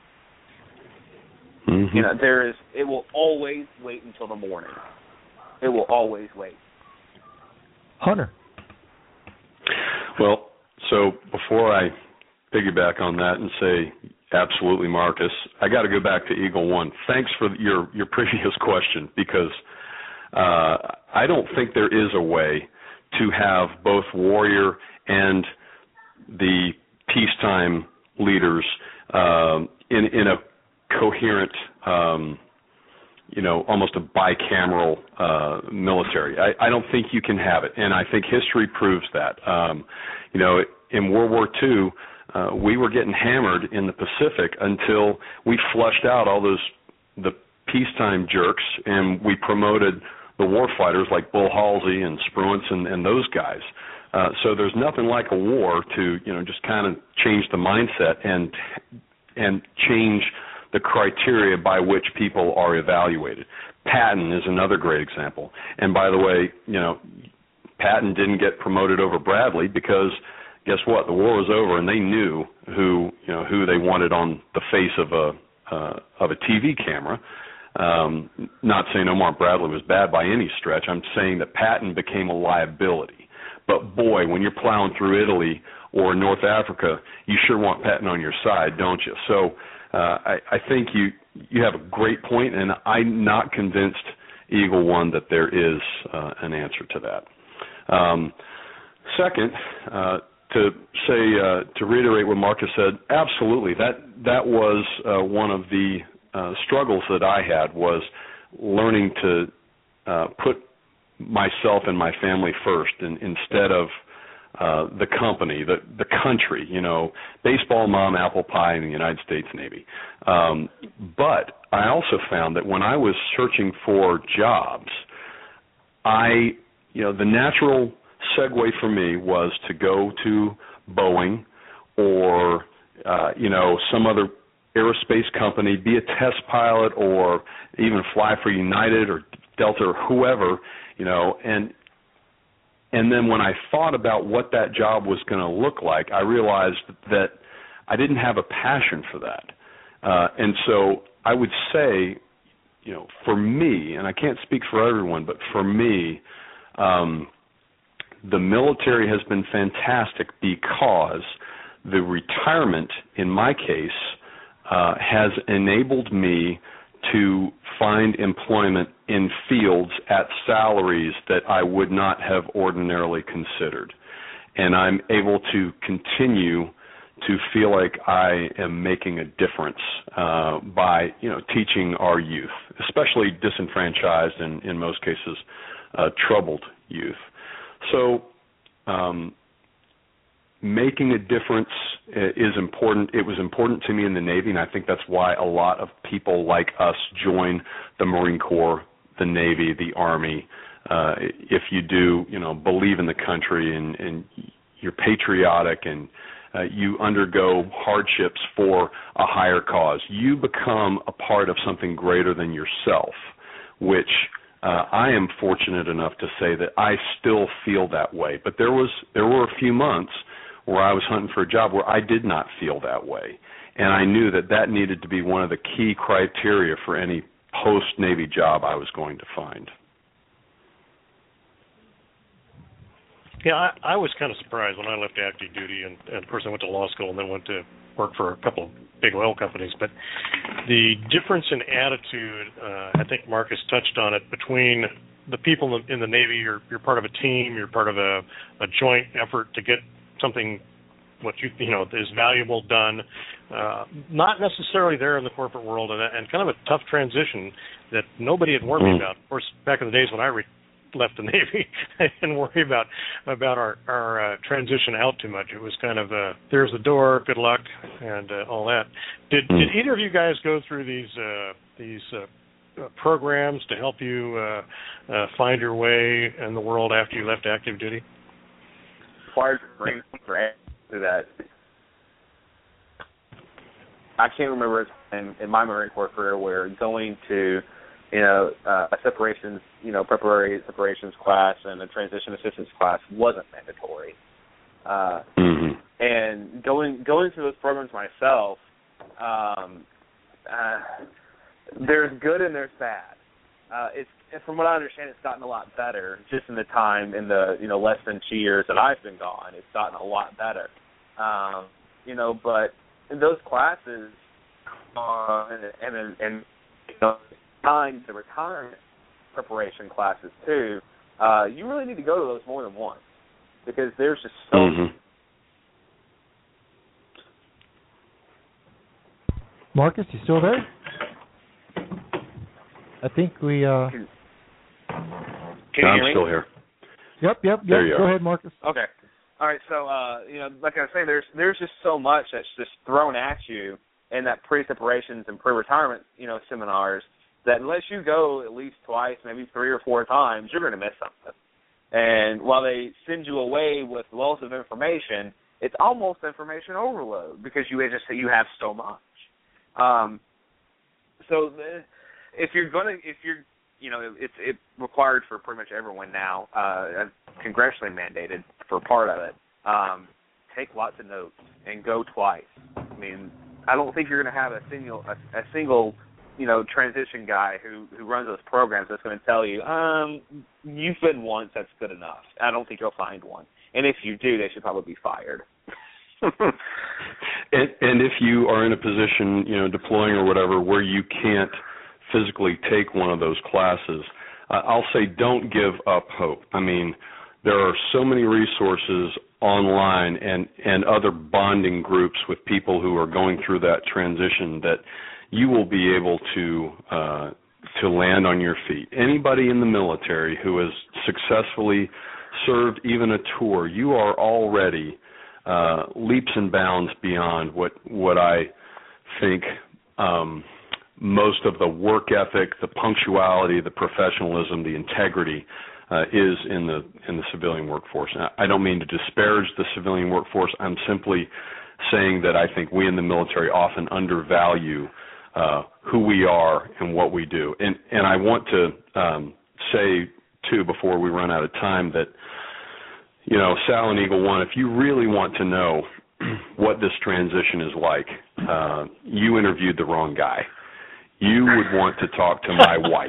It will always wait until the morning. It will always wait. Hunter. Well, so before I piggyback on that and say absolutely, Marcus, I got to go back to Eagle One. Thanks for your previous question, because I don't think there is a way to have both warrior and the peacetime leaders in a coherent, almost a bicameral military. I don't think you can have it, and I think history proves that. In World War II, we were getting hammered in the Pacific until we flushed out all the peacetime jerks, and we promoted the war fighters like Bull Halsey and Spruance and those guys. So there's nothing like a war to, just kind of change the mindset and change the criteria by which people are evaluated. Patton is another great example. And by the way, Patton didn't get promoted over Bradley because guess what? The war was over, and they knew who they wanted on the face of a TV camera. Not saying Omar Bradley was bad by any stretch. I'm saying that Patton became a liability. But boy, when you're plowing through Italy or North Africa, you sure want Patton on your side, don't you? So I think you have a great point, and I'm not convinced, Eagle One, that there is an answer to that. Second, to reiterate what Marcus said, absolutely, that was one of the struggles that I had, was learning to put myself and my family first, and instead of the company, the country, baseball, mom, apple pie in the United States Navy. But I also found that when I was searching for jobs, the natural segue for me was to go to Boeing or, some other aerospace company, be a test pilot, or even fly for United or Delta or whoever, and then when I thought about what that job was going to look like, I realized that I didn't have a passion for that. And so I would say, for me, and I can't speak for everyone, but for me, the military has been fantastic because the retirement, in my case, has enabled me to find employment in fields at salaries that I would not have ordinarily considered. And I'm able to continue to feel like I am making a difference by, teaching our youth, especially disenfranchised and, in most cases, troubled youth. So making a difference is important. It was important to me in the Navy, and I think that's why a lot of people like us join the Marine Corps, the Navy, the Army. If you do, believe in the country and you're patriotic and you undergo hardships for a higher cause, you become a part of something greater than yourself, which I am fortunate enough to say that I still feel that way. But there were a few months where I was hunting for a job where I did not feel that way. And I knew that needed to be one of the key criteria for any post-Navy job I was going to find. Yeah, I was kind of surprised when I left active duty, and of course I went to law school and then went to work for a couple of big oil companies. But the difference in attitude, I think Marcus touched on it, between the people in the Navy, you're part of a team, you're part of a joint effort to get something what is valuable done, not necessarily there in the corporate world, and kind of a tough transition that nobody had warned me about. Of course, back in the days when I left the Navy, I didn't worry about our transition out too much. It was kind of there's the door, good luck, and all that. Did either of you guys go through these programs to help you find your way in the world after you left active duty? Required Marine Corps to that. I can't remember in my Marine Corps career where going to a separations, preparatory separations class and a transition assistance class wasn't mandatory. And going through those programs myself, there's good and there's bad. From what I understand, it's gotten a lot better just in the time, in the less than 2 years that I've been gone. It's gotten a lot better. But in those classes, and time to retirement preparation classes too, you really need to go to those more than once because there's just so Marcus, you still there? I think we Can you hear me? I'm still here. Yep. There you Go are. ahead, Marcus. Okay. All right. So, like I was saying, there's just so much that's just thrown at you in that pre-separations and pre-retirement, seminars that unless you go at least twice, maybe 3 or 4 times, you're going to miss something. And while they send you away with lots of information, it's almost information overload because you have so much. It's required for pretty much everyone now, congressionally mandated for part of it. Take lots of notes and go twice. I mean, I don't think you're going to have a single transition guy who runs those programs that's going to tell you, you've been once, that's good enough. I don't think you'll find one. And if you do, they should probably be fired. and if you are in a position, deploying or whatever, where you can't physically take one of those classes, I'll say don't give up hope. I mean, there are so many resources online and other bonding groups with people who are going through that transition that you will be able to land on your feet. Anybody in the military who has successfully served even a tour, you are already leaps and bounds beyond what I think most of the work ethic, the punctuality, the professionalism, the integrity is in the civilian workforce. Now, I don't mean to disparage the civilian workforce. I'm simply saying that I think we in the military often undervalue who we are and what we do. And I want to say, too, before we run out of time, that, Sal and Eagle One, if you really want to know what this transition is like, you interviewed the wrong guy. You would want to talk to my wife.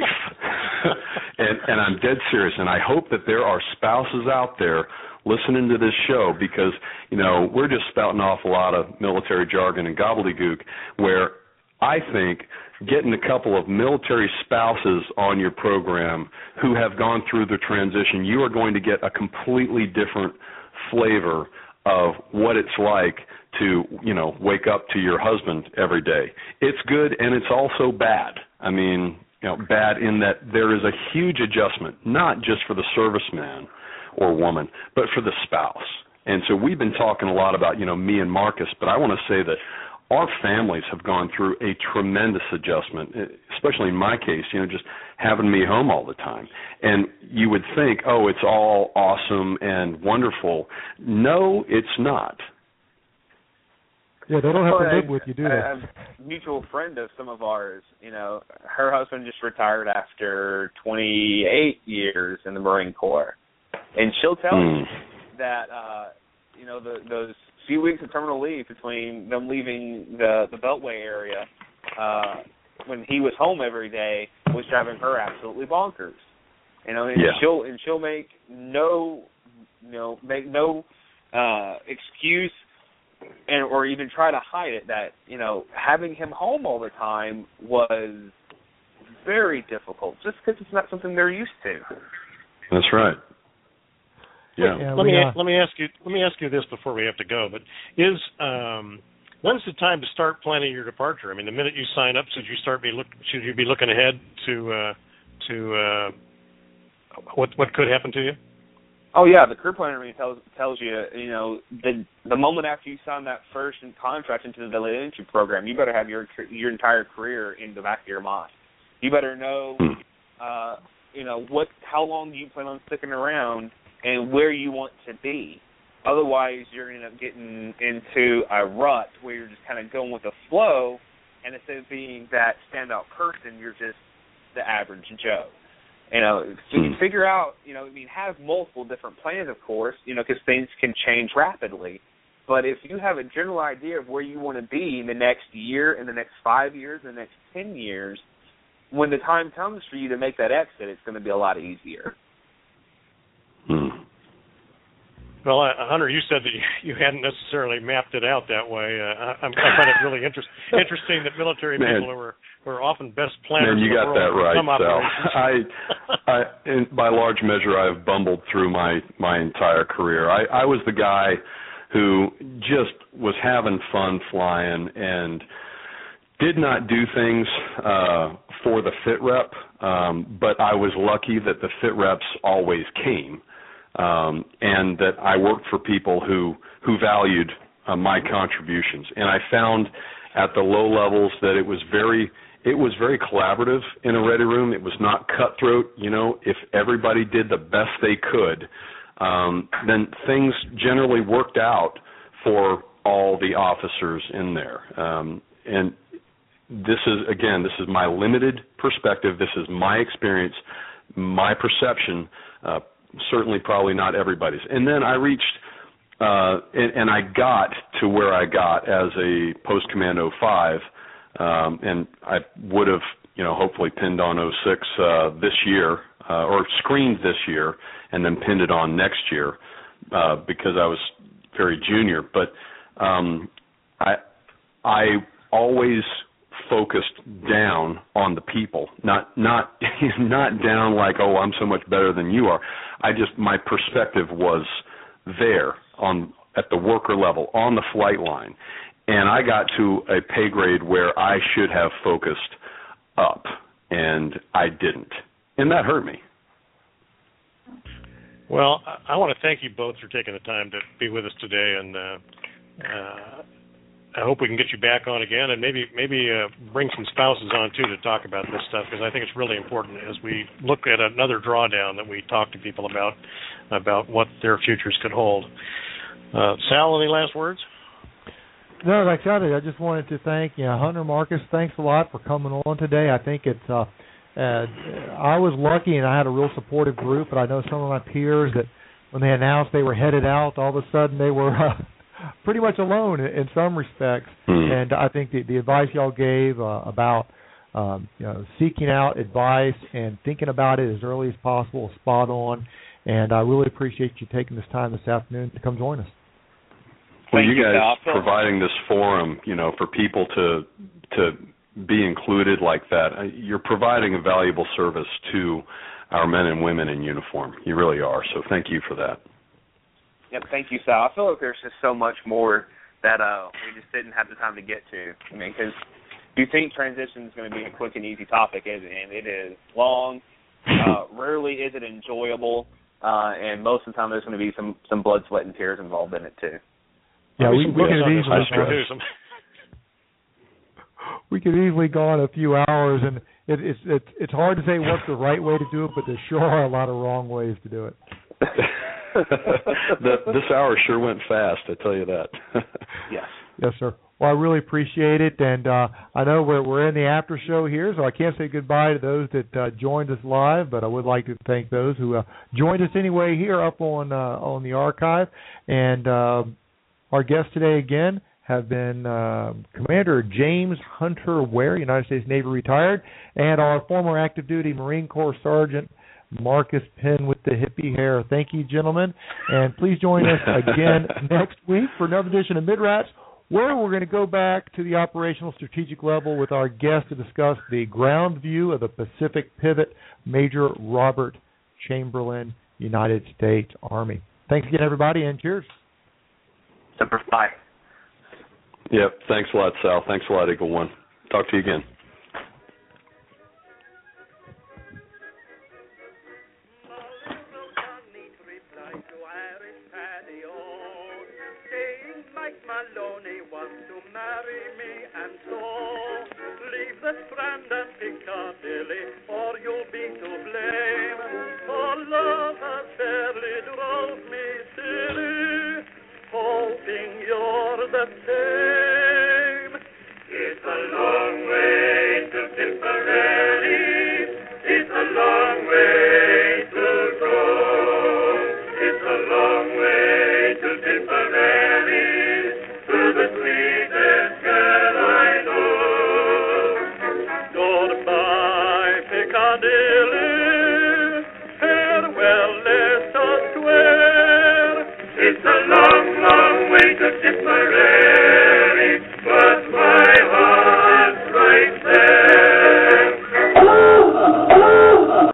And I'm dead serious, and I hope that there are spouses out there listening to this show because, we're just spouting off a lot of military jargon and gobbledygook where I think getting a couple of military spouses on your program who have gone through the transition, you are going to get a completely different flavor of what it's like to, wake up to your husband every day. It's good and it's also bad. I mean, bad in that there is a huge adjustment, not just for the serviceman or woman, but for the spouse. And so we've been talking a lot about, me and Marcus, but I want to say that our families have gone through a tremendous adjustment, especially in my case, just having me home all the time. And you would think, oh, it's all awesome and wonderful. No, it's not. Yeah, they don't have to live with you, do they? A mutual friend of some of ours, her husband just retired after 28 years in the Marine Corps. And she'll tell you that, those few weeks of terminal leave between them leaving the Beltway area when he was home every day was driving her absolutely bonkers. She'll make no excuse or even try to hide it that having him home all the time was very difficult just because it's not something they're used to. That's right. Yeah. Let me ask you this before we have to go. But when's the time to start planning your departure? I mean, the minute you sign up, should you be looking ahead to what could happen to you? Oh yeah, the career planner tells you, the moment after you sign that first contract into the delayed entry program, you better have your entire career in the back of your mind. You better know, how long you plan on sticking around and where you want to be. Otherwise, you're going to end up getting into a rut where you're just kind of going with the flow, and instead of being that standout person, you're just the average Joe. Figure out, have multiple different plans, of course, because things can change rapidly. But if you have a general idea of where you want to be in the next year, in the next 5 years, in the next 10 years, when the time comes for you to make that exit, it's going to be a lot easier. Well, Hunter, you said that you hadn't necessarily mapped it out that way. I find it really interesting that military people who are often best planners. Man, you got that right, Sal. I, by large measure, I've bumbled through my entire career. I was the guy who just was having fun flying and did not do things for the fit rep, but I was lucky that the fit reps always came. And that I worked for people who valued my contributions. And I found at the low levels that it was very it was very collaborative in a ready room. It was not cutthroat. You know, if everybody did the best they could, then things generally worked out for all the officers in there. And this is my limited perspective. This is my experience, my perception, certainly probably not everybody's. And then I reached, and I got to where I got as a post-command 05, and I would have, hopefully pinned on 06 this year, or screened this year, and then pinned it on next year because I was very junior. But I always focused down on the people, not down like, oh, I'm so much better than you are. My perspective was there at the worker level, on the flight line. And I got to a pay grade where I should have focused up, and I didn't. And that hurt me. Well, I want to thank you both for taking the time to be with us today, and I hope we can get you back on again, and maybe bring some spouses on, too, to talk about this stuff, because I think it's really important as we look at another drawdown that we talk to people about what their futures could hold. Sal, any last words? No, like I said, I just wanted to thank Hunter, Marcus. Thanks a lot for coming on today. I think it's I was lucky and I had a real supportive group, but I know some of my peers that when they announced they were headed out, all of a sudden they were pretty much alone in some respects. And I think the advice y'all gave about seeking out advice and thinking about it as early as possible is spot on. And I really appreciate you taking this time this afternoon to come join us. Well, you guys providing this forum, for people to be included like that, you're providing a valuable service to our men and women in uniform. You really are. So thank you for that. Yep, thank you, Sal. I feel like there's just so much more that we just didn't have the time to get to. I mean, because you think transition is going to be a quick and easy topic, and it is long. Rarely is it enjoyable, and most of the time there's going to be some blood, sweat, and tears involved in it, too. Yeah, we could easily go on a few hours, and it's hard to say what's the right way to do it, but there sure are a lot of wrong ways to do it. This hour sure went fast, I tell you that. Yes, sir. Well, I really appreciate it, and I know we're in the after show here, so I can't say goodbye to those that joined us live, but I would like to thank those who joined us anyway here up on the archive. And our guests today again have been Commander James Hunter Ware, United States Navy retired, and our former active duty Marine Corps Sergeant Marcus Penn with the hippie hair. Thank you, gentlemen, and please join us again next week for another edition of Mid-Rats, where we're going to go back to the operational strategic level with our guest to discuss the ground view of the Pacific Pivot, Major Robert Chamberlain, United States Army. Thanks again, everybody, and cheers. Semper Fi. Yep, thanks a lot, Sal. Thanks a lot, Eagle One. Talk to you again. Maloney wants to marry me, and so leave the Strand and Piccadilly, or you'll be to blame. For love has fairly drove me silly, hoping you're the same. It's a long way to Tipperary, it's a long way to go. It's a long way to Tipperary, the sweetest girl I know. Goodbye, Piccadilly, farewell, let us swear. It's a long, long way to Tipperary, but my heart